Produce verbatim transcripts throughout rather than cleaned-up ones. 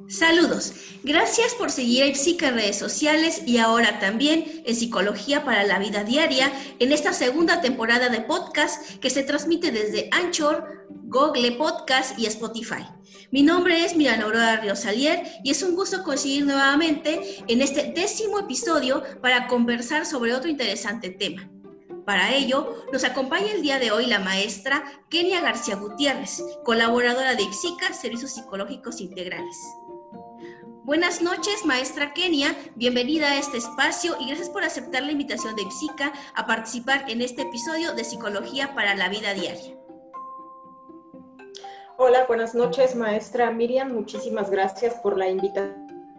Saludos, gracias por seguir a Ipsica en redes sociales y ahora también en Psicología para la Vida Diaria en esta segunda temporada de podcast que se transmite desde Anchor, Google Podcast y Spotify. Mi nombre es Miriam Aurora Riosalier y es un gusto coincidir nuevamente en este décimo episodio para conversar sobre otro interesante tema. Para ello, nos acompaña el día de hoy la maestra Kenia García Gutiérrez, colaboradora de Ipsica, Servicios Psicológicos Integrales. Buenas noches, maestra Kenia, bienvenida a este espacio y gracias por aceptar la invitación de Ipsica a participar en este episodio de Psicología para la Vida Diaria. Hola, buenas noches, maestra Miriam, muchísimas gracias por la invitación,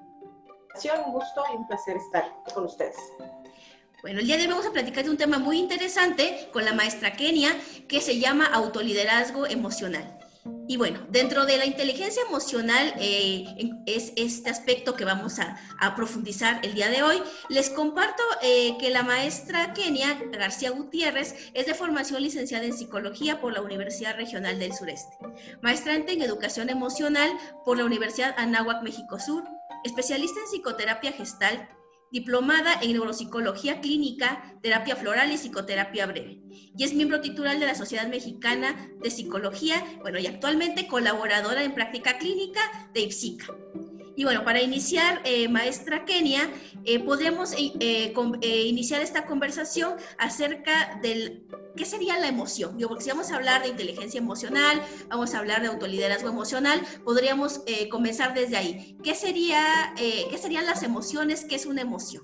un gusto y un placer estar con ustedes. Bueno, el día de hoy vamos a platicar de un tema muy interesante con la maestra Kenia que se llama autoliderazgo emocional. Y bueno, dentro de la inteligencia emocional eh, es este aspecto que vamos a, a profundizar el día de hoy. Les comparto eh, que la maestra Kenia García Gutiérrez es de formación licenciada en Psicología por la Universidad Regional del Sureste, maestrante en Educación Emocional por la Universidad Anáhuac México Sur, especialista en Psicoterapia Gestal, diplomada en Neuropsicología Clínica, Terapia Floral y Psicoterapia Breve. Y es miembro titular de la Sociedad Mexicana de Psicología, bueno, y actualmente colaboradora en práctica clínica de Ipsica. Y bueno, para iniciar, eh, maestra Kenia, eh, podríamos eh, con, eh, iniciar esta conversación acerca del qué sería la emoción. Digo, porque si vamos a hablar de inteligencia emocional, vamos a hablar de autoliderazgo emocional, podríamos eh, comenzar desde ahí. ¿Qué sería, eh, qué serían las emociones? ¿Qué es una emoción?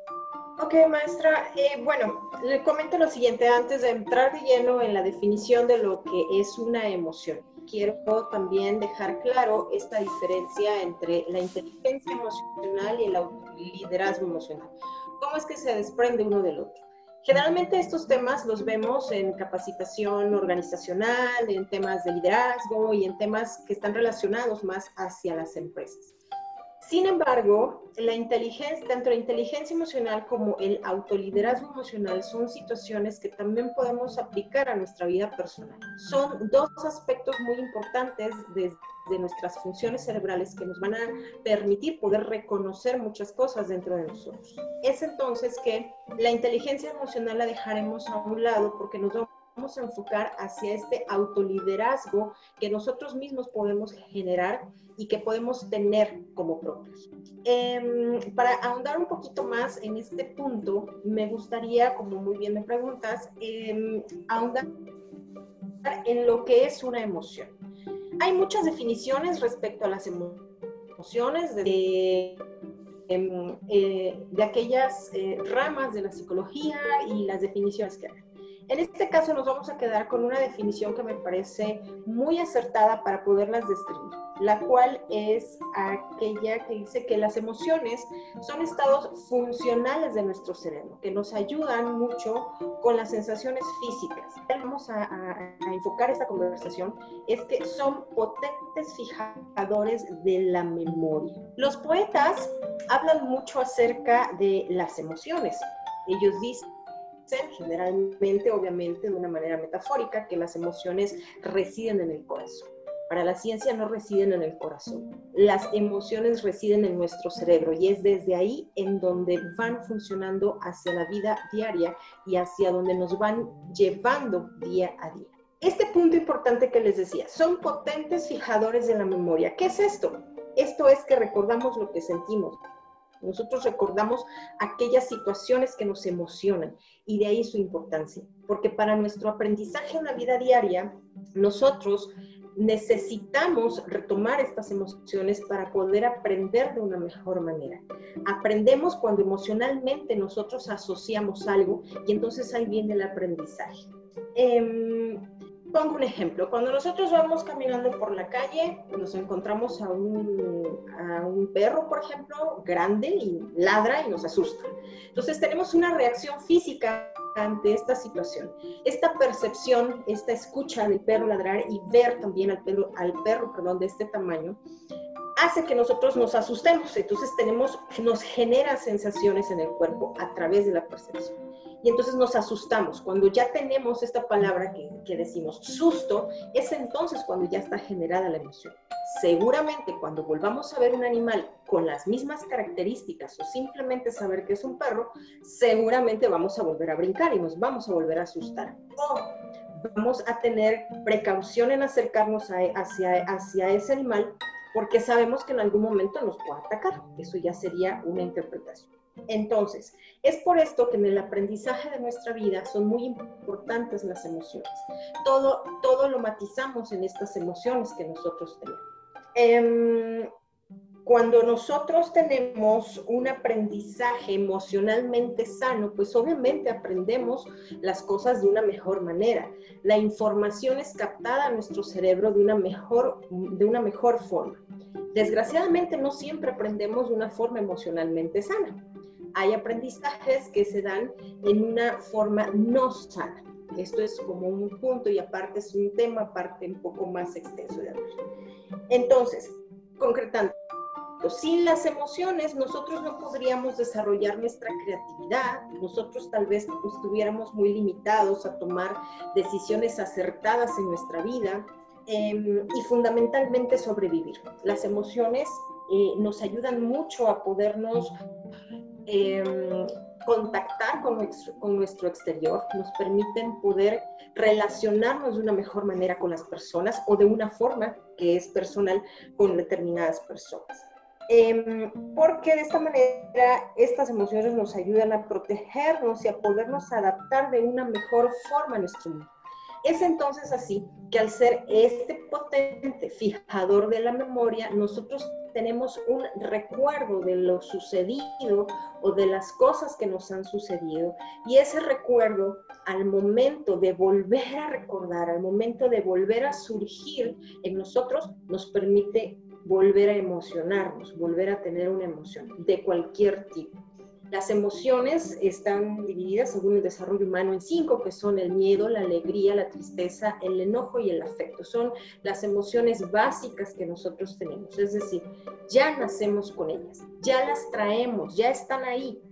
Ok, maestra, eh, bueno, le comento lo siguiente antes de entrar de lleno en la definición de lo que es una emoción. Quiero también dejar claro esta diferencia entre la inteligencia emocional y el autoliderazgo emocional. ¿Cómo es que se desprende uno del otro? Generalmente estos temas los vemos en capacitación organizacional, en temas de liderazgo y en temas que están relacionados más hacia las empresas. Sin embargo, la inteligencia, tanto la inteligencia emocional como el autoliderazgo emocional son situaciones que también podemos aplicar a nuestra vida personal. Son dos aspectos muy importantes desde nuestras funciones cerebrales que nos van a permitir poder reconocer muchas cosas dentro de nosotros. Es entonces que la inteligencia emocional la dejaremos a un lado porque nos vamos a enfocar hacia este autoliderazgo que nosotros mismos podemos generar y que podemos tener como propios. Eh, para ahondar un poquito más en este punto, me gustaría, como muy bien me preguntas, eh, ahondar en lo que es una emoción. Hay muchas definiciones respecto a las emociones de, eh, eh, de aquellas eh, ramas de la psicología y las definiciones que hay. En este caso nos vamos a quedar con una definición que me parece muy acertada para poderlas describir, la cual es aquella que dice que las emociones son estados funcionales de nuestro cerebro, que nos ayudan mucho con las sensaciones físicas. Vamos a, a, a enfocar esta conversación, es que son potentes fijadores de la memoria. Los poetas hablan mucho acerca de las emociones. Ellos dicen, generalmente, obviamente, de una manera metafórica, que las emociones residen en el corazón. Para la ciencia no residen en el corazón. Las emociones residen en nuestro cerebro y es desde ahí en donde van funcionando hacia la vida diaria y hacia donde nos van llevando día a día. Este punto importante que les decía, son potentes fijadores de la memoria. ¿Qué es esto? Esto es que recordamos lo que sentimos. Nosotros recordamos aquellas situaciones que nos emocionan y de ahí su importancia, porque para nuestro aprendizaje en la vida diaria, nosotros necesitamos retomar estas emociones para poder aprender de una mejor manera. Aprendemos cuando emocionalmente nosotros asociamos algo y entonces ahí viene el aprendizaje. Eh, Pongo un ejemplo. Cuando nosotros vamos caminando por la calle, nos encontramos a un, a un perro, por ejemplo, grande y ladra y nos asusta. Entonces tenemos una reacción física ante esta situación. Esta percepción, esta escucha del perro ladrar y ver también al perro, al perro perdón, de este tamaño, hace que nosotros nos asustemos. Entonces tenemos, nos genera sensaciones en el cuerpo a través de la percepción. Y entonces nos asustamos. Cuando ya tenemos esta palabra que, que decimos susto, es entonces cuando ya está generada la emoción. seguramente cuando volvamos a ver un animal con las mismas características o simplemente saber que es un perro, seguramente vamos a volver a brincar y nos vamos a volver a asustar. O vamos a tener precaución en acercarnos a, hacia, hacia ese animal porque sabemos que en algún momento nos puede atacar. Eso ya sería una interpretación. Entonces, es por esto que en el aprendizaje de nuestra vida son muy importantes las emociones. Todo, todo lo matizamos en estas emociones que nosotros tenemos. Eh, cuando nosotros tenemos un aprendizaje emocionalmente sano, pues obviamente aprendemos las cosas de una mejor manera. La información es captada a nuestro cerebro de una mejor, de una mejor forma. Desgraciadamente no siempre aprendemos de una forma emocionalmente sana. Hay aprendizajes que se dan en una forma no sana. Esto es como un punto y aparte es un tema aparte un poco más extenso de hablar. Entonces, concretando, sin las emociones nosotros no podríamos desarrollar nuestra creatividad, nosotros tal vez estuviéramos muy limitados a tomar decisiones acertadas en nuestra vida eh, y fundamentalmente sobrevivir. Las emociones eh, nos ayudan mucho a podernos Eh, contactar con nuestro, con nuestro exterior, nos permiten poder relacionarnos de una mejor manera con las personas o de una forma que es personal con determinadas personas. Eh, porque de esta manera estas emociones nos ayudan a protegernos y a podernos adaptar de una mejor forma a nuestro mundo. Es entonces así que al ser este potente fijador de la memoria, nosotros tenemos un recuerdo de lo sucedido o de las cosas que nos han sucedido, y ese recuerdo al momento de volver a recordar, al momento de volver a surgir en nosotros, nos permite volver a emocionarnos, volver a tener una emoción de cualquier tipo. Las emociones están divididas según el desarrollo humano en cinco, que son el miedo, la alegría, la tristeza, el enojo y el afecto. Son las emociones básicas que nosotros tenemos, es decir, ya nacemos con ellas, ya las traemos, ya están ahí.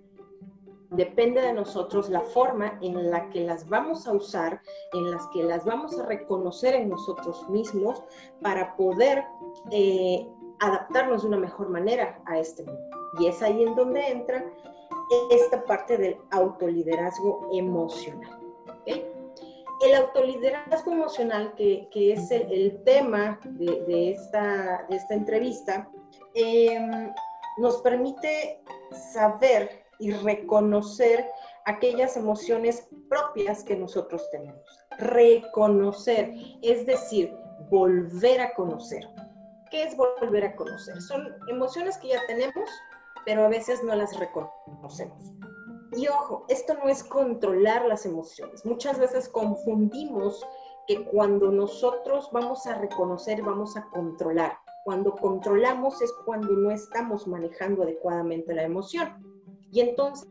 Depende de nosotros la forma en la que las vamos a usar, en las que las vamos a reconocer en nosotros mismos para poder eh, adaptarnos de una mejor manera a este mundo. Y es ahí en donde entra esta parte del autoliderazgo emocional. ¿Okay? El autoliderazgo emocional, que, que es el, el tema de, de, esta, de esta entrevista, eh, nos permite saber y reconocer aquellas emociones propias que nosotros tenemos. Reconocer, es decir, volver a conocer. ¿Qué es volver a conocer? Son emociones que ya tenemos, pero a veces no las reconocemos. Y ojo, esto no es controlar las emociones. Muchas veces confundimos que cuando nosotros vamos a reconocer, vamos a controlar. Cuando controlamos es cuando no estamos manejando adecuadamente la emoción. Y entonces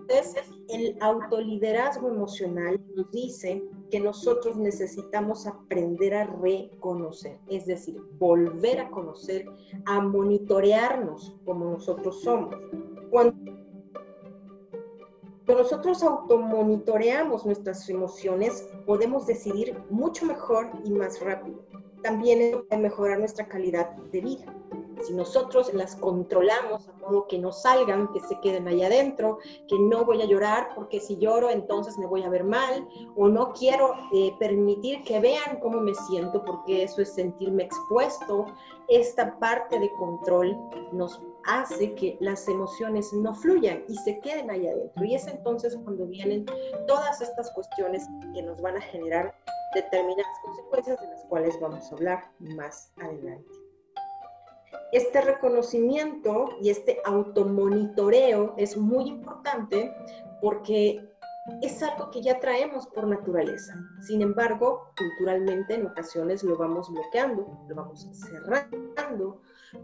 el autoliderazgo emocional nos dice que nosotros necesitamos aprender a reconocer, es decir, volver a conocer, a monitorearnos como nosotros somos. Cuando nosotros automonitoreamos nuestras emociones, podemos decidir mucho mejor y más rápido. También puede mejorar nuestra calidad de vida. Si nosotros las controlamos a modo que no salgan, que se queden ahí adentro, que no voy a llorar porque si lloro entonces me voy a ver mal, o no quiero eh, permitir que vean cómo me siento porque eso es sentirme expuesto, esta parte de control nos hace que las emociones no fluyan y se queden ahí adentro. Y es entonces cuando vienen todas estas cuestiones que nos van a generar determinadas consecuencias de las cuales vamos a hablar más adelante. Este reconocimiento y este automonitoreo es muy importante porque es algo que ya traemos por naturaleza. Sin embargo, culturalmente en ocasiones lo vamos bloqueando, lo vamos cerrando,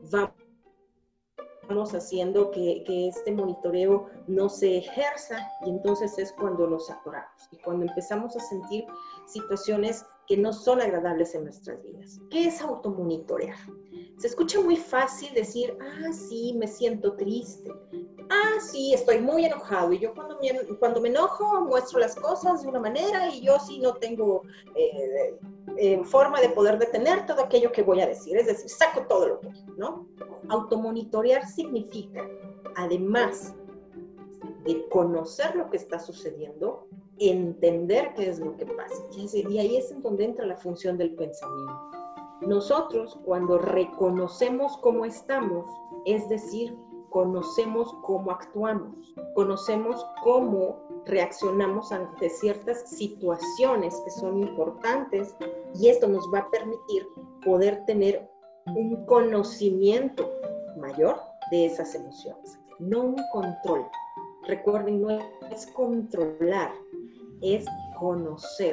vamos haciendo que, que este monitoreo no se ejerza y entonces es cuando nos atoramos y cuando empezamos a sentir situaciones que no son agradables en nuestras vidas. ¿Qué es automonitorear? Se escucha muy fácil decir, ah, sí, me siento triste, ah, sí, estoy muy enojado y yo cuando me, cuando me enojo muestro las cosas de una manera y yo sí no tengo eh, eh, forma de poder detener todo aquello que voy a decir, es decir, saco todo lo que quiero, ¿no? Automonitorear significa, además de conocer lo que está sucediendo, entender qué es lo que pasa. Y ahí es en donde entra la función del pensamiento. Nosotros, cuando reconocemos cómo estamos, es decir, conocemos cómo actuamos, conocemos cómo reaccionamos ante ciertas situaciones que son importantes, y esto nos va a permitir poder tener un conocimiento mayor de esas emociones, no un control. Recuerden, no es controlar, es conocer.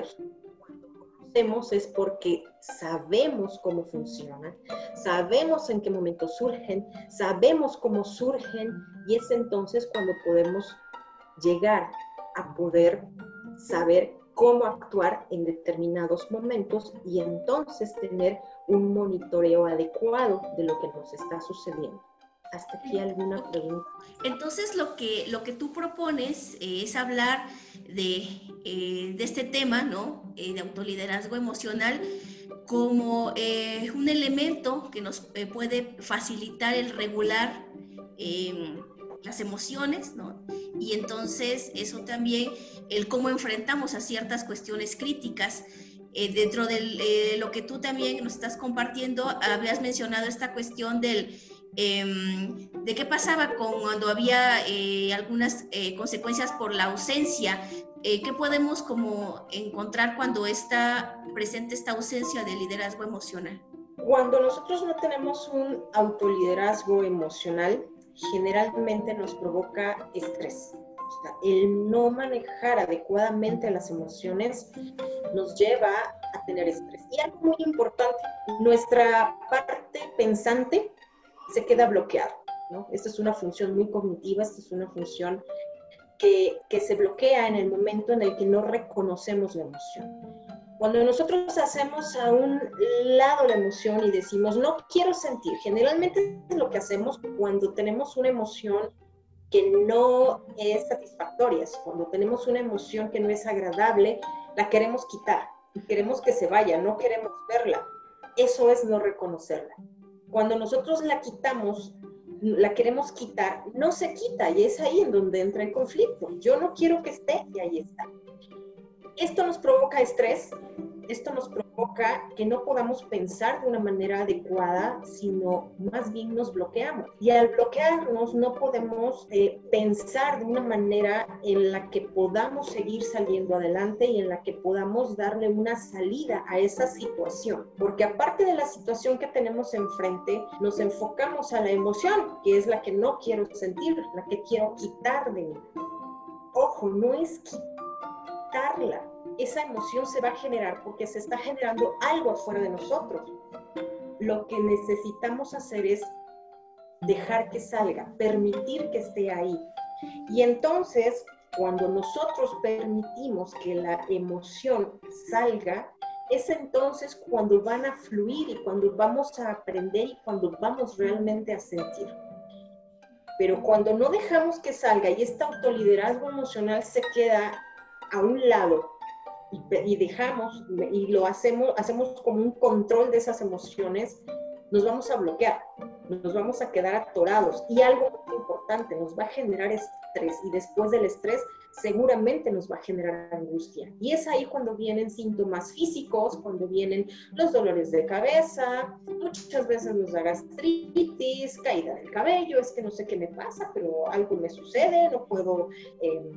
Es porque sabemos cómo funcionan, sabemos en qué momento surgen, sabemos cómo surgen, y es entonces cuando podemos llegar a poder saber cómo actuar en determinados momentos y entonces tener un monitoreo adecuado de lo que nos está sucediendo. ¿Hasta aquí alguna pregunta? Entonces lo que, lo que tú propones eh, es hablar de, eh, de este tema, ¿no? Eh, de autoliderazgo emocional como eh, un elemento que nos eh, puede facilitar el regular eh, las emociones, ¿no? Y entonces eso también, el cómo enfrentamos a ciertas cuestiones críticas. Eh, dentro de eh, lo que tú también nos estás compartiendo, habías mencionado esta cuestión del Eh, de qué pasaba con cuando había eh, algunas eh, consecuencias por la ausencia, eh, qué podemos como encontrar cuando está presente esta ausencia de liderazgo emocional. Cuando nosotros no tenemos un autoliderazgo emocional, generalmente nos provoca estrés. O sea, el no manejar adecuadamente las emociones nos lleva a tener estrés. Y algo muy importante, nuestra parte pensante se queda bloqueado, ¿no? Esta es una función muy cognitiva, esta es una función que, que se bloquea en el momento en el que no reconocemos la emoción. Cuando nosotros hacemos a un lado la emoción y decimos, no quiero sentir, generalmente es lo que hacemos cuando tenemos una emoción que no es satisfactoria, cuando tenemos una emoción que no es agradable, la queremos quitar y queremos que se vaya, no queremos verla. Eso es no reconocerla. Cuando nosotros la quitamos, la queremos quitar, no se quita, y es ahí en donde entra el conflicto. Yo no quiero que esté, y ahí está. Esto nos provoca estrés, esto nos provoca que no podamos pensar de una manera adecuada, sino más bien nos bloqueamos. Y al bloquearnos no podemos eh, pensar de una manera en la que podamos seguir saliendo adelante y en la que podamos darle una salida a esa situación. Porque aparte de la situación que tenemos enfrente, nos enfocamos a la emoción, que es la que no quiero sentir, la que quiero quitar de mí. Ojo, no es quitarla. Esa emoción se va a generar porque se está generando algo afuera de nosotros. Lo que necesitamos hacer es dejar que salga, permitir que esté ahí. Y entonces, cuando nosotros permitimos que la emoción salga, es entonces cuando van a fluir y cuando vamos a aprender y cuando vamos realmente a sentir. Pero cuando no dejamos que salga y este autoliderazgo emocional se queda a un lado, Y, y dejamos, y lo hacemos, hacemos como un control de esas emociones, nos vamos a bloquear, nos vamos a quedar atorados. Y algo muy importante, nos va a generar estrés, y después del estrés seguramente nos va a generar angustia. Y es ahí cuando vienen síntomas físicos, cuando vienen los dolores de cabeza, muchas veces nos da gastritis, caída del cabello, es que no sé qué me pasa, pero algo me sucede, no puedo... Eh,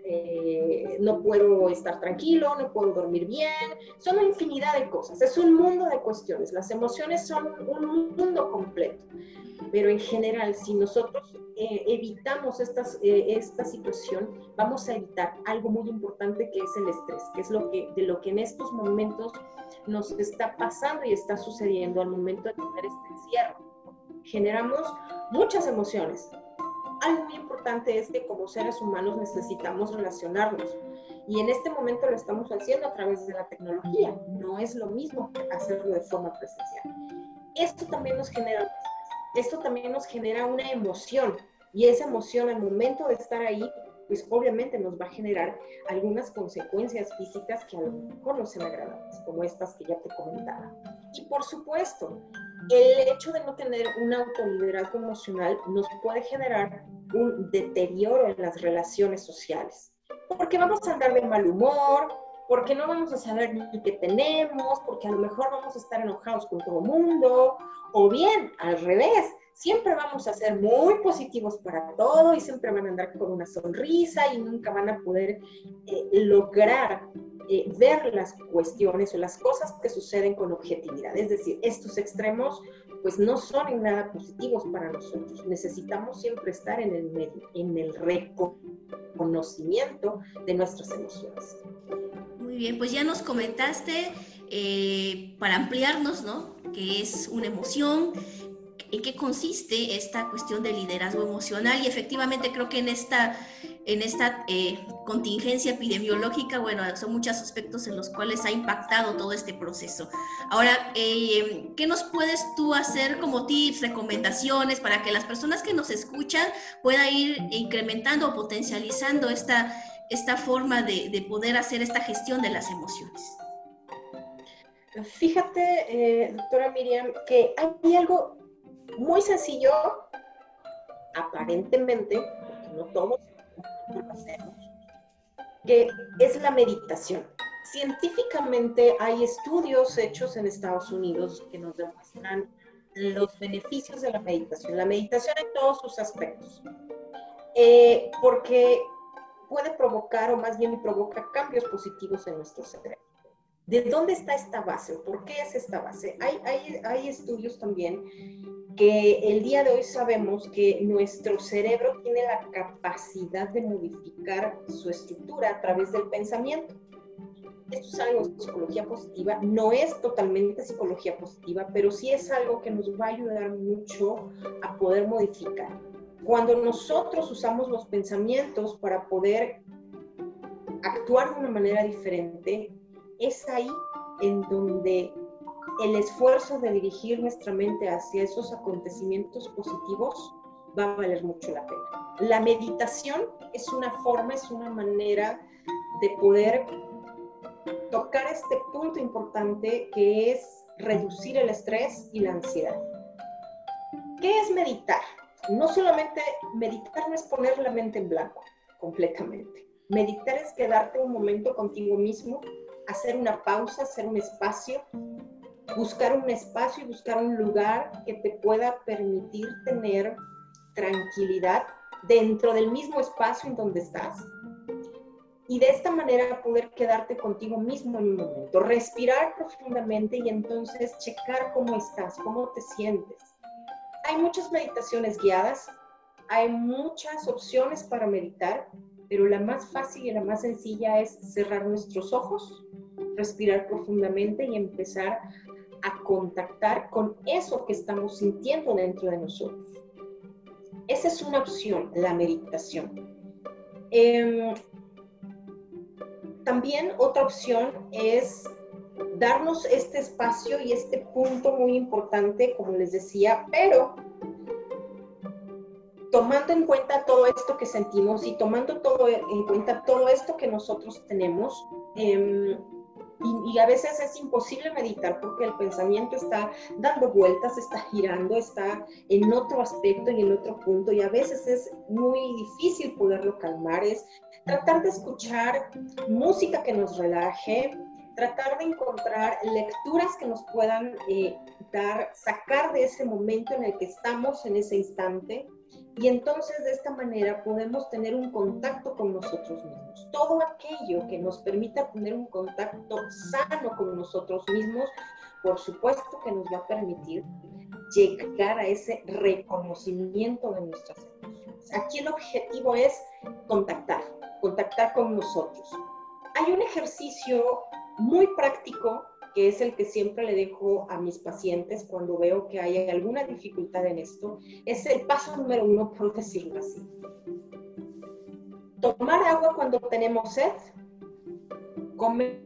Eh, no puedo estar tranquilo, no puedo dormir bien, son una infinidad de cosas, es un mundo de cuestiones, las emociones son un mundo completo, pero en general, si nosotros eh, evitamos estas, eh, esta situación, vamos a evitar algo muy importante que es el estrés, que es lo que, de lo que en estos momentos nos está pasando y está sucediendo al momento de tener este encierro. Generamos muchas emociones. Algo muy importante es que como seres humanos necesitamos relacionarnos, y en este momento lo estamos haciendo a través de la tecnología. No es lo mismo que hacerlo de forma presencial. Esto también nos genera esto también nos genera una emoción, Y esa emoción al momento de estar ahí, pues obviamente nos va a generar algunas consecuencias físicas que a lo mejor no sean agradables, como estas que ya te comentaba. Y por supuesto, el hecho de no tener un autoliderazgo emocional nos puede generar un deterioro en las relaciones sociales, porque vamos a andar de mal humor, porque no vamos a saber ni qué tenemos, porque a lo mejor vamos a estar enojados con todo el mundo, o bien, al revés, siempre vamos a ser muy positivos para todo y siempre van a andar con una sonrisa y nunca van a poder eh, lograr eh, ver las cuestiones o las cosas que suceden con objetividad. Es decir, estos extremos pues no son en nada positivos para nosotros. Necesitamos siempre estar en el medio, en el reconocimiento de nuestras emociones. Muy bien, pues ya nos comentaste, eh, para ampliarnos, ¿no?, qué es una emoción, en qué consiste esta cuestión del liderazgo emocional, y efectivamente creo que en esta, en esta eh, contingencia epidemiológica, bueno, son muchos aspectos en los cuales ha impactado todo este proceso. Ahora, eh, ¿qué nos puedes tú hacer como tips, recomendaciones para que las personas que nos escuchan puedan ir incrementando o potencializando esta, esta forma de, de poder hacer esta gestión de las emociones? Fíjate, eh, doctora Miriam, que hay algo muy sencillo, aparentemente, porque no todos lo hacemos, que es la meditación. Científicamente hay estudios hechos en Estados Unidos que nos demuestran los beneficios de la meditación. La meditación en todos sus aspectos. Eh, porque puede provocar, o más bien provoca, cambios positivos en nuestro cerebro. ¿De dónde está esta base? ¿Por qué es esta base? Hay, hay, hay estudios también que el día de hoy sabemos que nuestro cerebro tiene la capacidad de modificar su estructura a través del pensamiento. Esto es algo de psicología positiva, no es totalmente psicología positiva, pero sí es algo que nos va a ayudar mucho a poder modificar. Cuando nosotros usamos los pensamientos para poder actuar de una manera diferente, es ahí en donde el esfuerzo de dirigir nuestra mente hacia esos acontecimientos positivos va a valer mucho la pena. La meditación es una forma, es una manera de poder tocar este punto importante que es reducir el estrés y la ansiedad. ¿Qué es meditar? No solamente meditar no es poner la mente en blanco completamente. Meditar es quedarte un momento contigo mismo, hacer una pausa, hacer un espacio, buscar un espacio y buscar un lugar que te pueda permitir tener tranquilidad dentro del mismo espacio en donde estás. Y de esta manera poder quedarte contigo mismo en un momento, respirar profundamente y entonces checar cómo estás, cómo te sientes. Hay muchas meditaciones guiadas, hay muchas opciones para meditar, pero la más fácil y la más sencilla es cerrar nuestros ojos, respirar profundamente y empezar a contactar con eso que estamos sintiendo dentro de nosotros. Esa es una opción, la meditación. Eh, también otra opción es darnos este espacio y este punto muy importante, como les decía, pero tomando en cuenta todo esto que sentimos y tomando todo en cuenta todo esto que nosotros tenemos, eh, y, y a veces es imposible meditar porque el pensamiento está dando vueltas, está girando, está en otro aspecto y en otro punto, y a veces es muy difícil poderlo calmar. Es tratar de escuchar música que nos relaje, tratar de encontrar lecturas que nos puedan eh, dar, sacar de ese momento en el que estamos en ese instante. Y entonces de esta manera podemos tener un contacto con nosotros mismos. Todo aquello que nos permita tener un contacto sano con nosotros mismos, por supuesto que nos va a permitir llegar a ese reconocimiento de nuestras emociones. Aquí el objetivo es contactar, contactar con nosotros. Hay un ejercicio muy práctico que es el que siempre le dejo a mis pacientes cuando veo que hay alguna dificultad en esto, es el paso número uno, por decirlo así. Tomar agua cuando tenemos sed, comer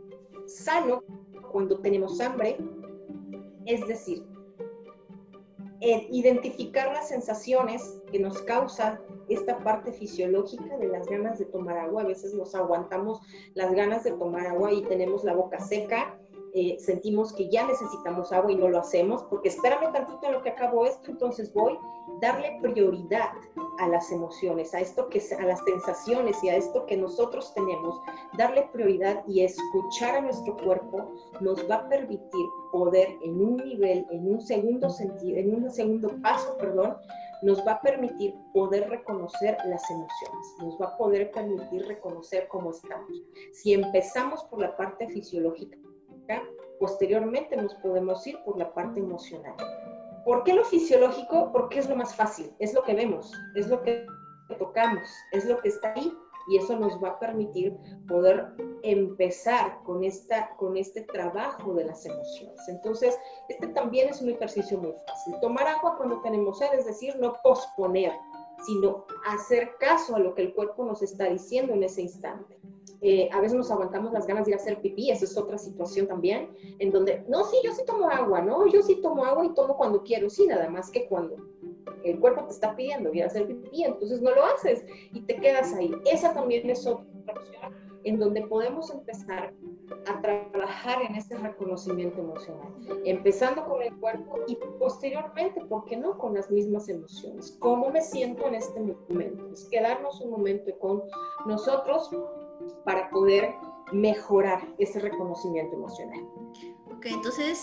sano cuando tenemos hambre, es decir, eh, identificar las sensaciones que nos causa esta parte fisiológica de las ganas de tomar agua. A veces nos aguantamos las ganas de tomar agua y tenemos la boca seca, eh, sentimos que ya necesitamos agua y no lo hacemos, porque espérame tantito en lo que acabo esto, entonces voy. Darle prioridad a las emociones, a esto que, a las sensaciones y a esto que nosotros tenemos, darle prioridad y escuchar a nuestro cuerpo nos va a permitir poder en un nivel, en un segundo sentido, en un segundo paso, perdón, nos va a permitir poder reconocer las emociones, nos va a poder permitir reconocer cómo estamos. Si empezamos por la parte fisiológica, posteriormente nos podemos ir por la parte emocional. ¿Por qué lo fisiológico? Porque es lo más fácil, es lo que vemos, es lo que tocamos, es lo que está ahí, y eso nos va a permitir poder empezar con, esta, con este trabajo de las emociones. Entonces, este también es un ejercicio muy fácil. Tomar agua cuando tenemos sed, es decir, no posponer, sino hacer caso a lo que el cuerpo nos está diciendo en ese instante. Eh, a veces nos aguantamos las ganas de ir a hacer pipí, esa es otra situación también, en donde, no, sí, yo sí tomo agua, ¿no? Yo sí tomo agua y tomo cuando quiero, sí, nada más que cuando el cuerpo te está pidiendo ir a hacer pipí, entonces no lo haces y te quedas ahí. Esa también es otra opción en donde podemos empezar a trabajar en este reconocimiento emocional, empezando con el cuerpo y posteriormente, ¿por qué no?, con las mismas emociones. ¿Cómo me siento en este momento? Es quedarnos un momento con nosotros para poder mejorar ese reconocimiento emocional. Ok, entonces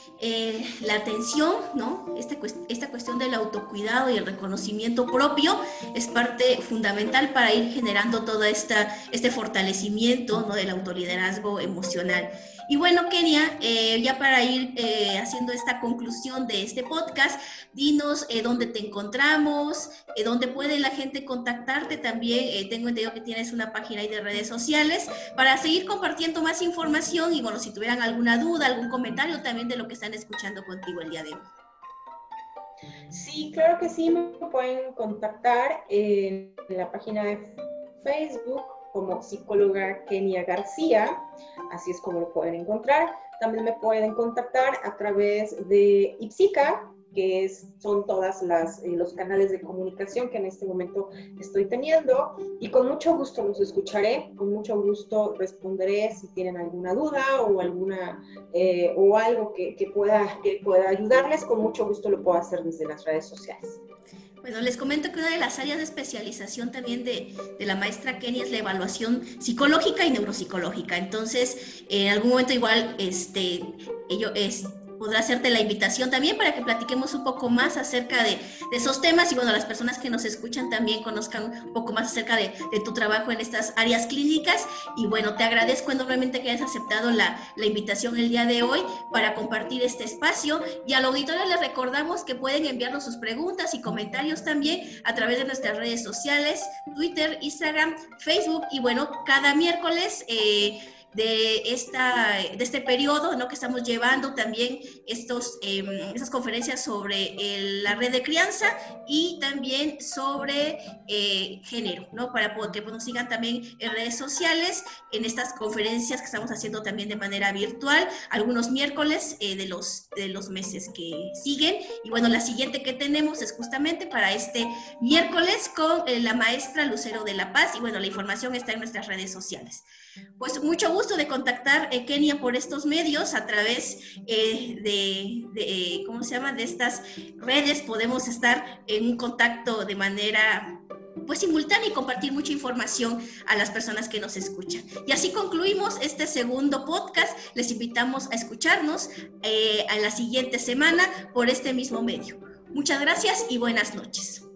eh, la atención, ¿no? Esta, esta cuestión del autocuidado y el reconocimiento propio es parte fundamental para ir generando todo esta, este fortalecimiento, ¿no?, del autoliderazgo emocional. Y bueno, Kenia, eh, ya para ir eh, haciendo esta conclusión de este podcast, dinos eh, dónde te encontramos, eh, dónde puede la gente contactarte también. Eh, tengo entendido que tienes una página ahí de redes sociales para seguir compartiendo más información y bueno, si tuvieran alguna duda, algún comentario también de lo que están escuchando contigo el día de hoy. Sí, claro que sí, me pueden contactar en la página de Facebook como psicóloga Kenia García, así es como lo pueden encontrar. También me pueden contactar a través de Ipsica, que es, son todas las, eh, los canales de comunicación que en este momento estoy teniendo, y con mucho gusto los escucharé, con mucho gusto responderé si tienen alguna duda o alguna eh, o algo que, que, pueda, que pueda ayudarles, con mucho gusto lo puedo hacer desde las redes sociales. Bueno, les comento que una de las áreas de especialización también de, de la maestra Kenia es la evaluación psicológica y neuropsicológica. Entonces, en algún momento igual, este, ello es... podrá hacerte la invitación también para que platiquemos un poco más acerca de, de esos temas y bueno, las personas que nos escuchan también conozcan un poco más acerca de, de tu trabajo en estas áreas clínicas. Y bueno, te agradezco enormemente que hayas aceptado la, la invitación el día de hoy para compartir este espacio, y al auditorio les recordamos que pueden enviarnos sus preguntas y comentarios también a través de nuestras redes sociales, Twitter, Instagram, Facebook, y bueno, cada miércoles eh, de, esta, de este periodo, ¿no?, que estamos llevando también estos, eh, estas conferencias sobre el, la red de crianza y también sobre eh, género, ¿no?, para que nos sigan también en redes sociales en estas conferencias que estamos haciendo también de manera virtual, algunos miércoles eh, de, los, de los meses que siguen. Y bueno, la siguiente que tenemos es justamente para este miércoles con eh, la maestra Lucero de la Paz, y bueno, la información está en nuestras redes sociales. Pues mucho gusto de contactar eh, Kenia por estos medios a través eh, de, de eh, ¿cómo se llama?, de estas redes. Podemos estar en un contacto de manera pues simultánea y compartir mucha información a las personas que nos escuchan. Y así concluimos este segundo podcast. Les invitamos a escucharnos eh, a la siguiente semana por este mismo medio. Muchas gracias y buenas noches.